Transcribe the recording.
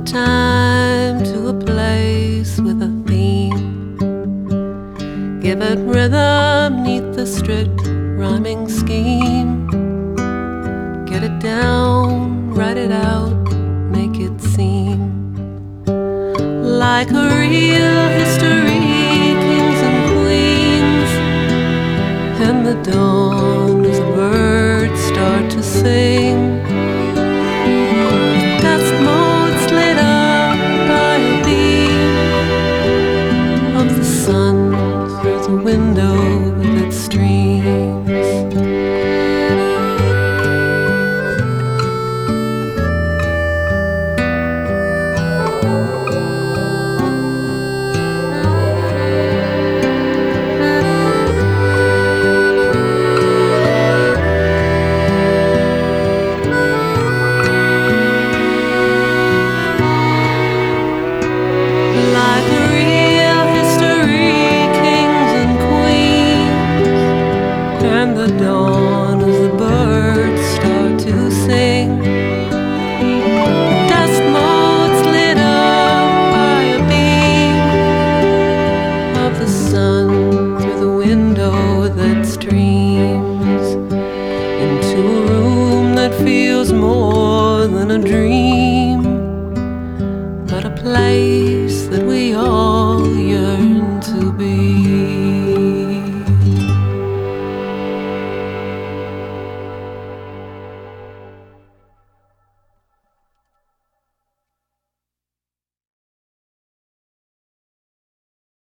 time to a place with a theme. Give it rhythm neath the strict rhyming scheme. Get it down, write it out, make it seem like a real history, kings and queens. And the dawn as the birds start to sing. Window that streams. And the dawn as the birds start to sing. The dust motes lit up by a beam of the sun through the window that streams into a room that feels more than a dream.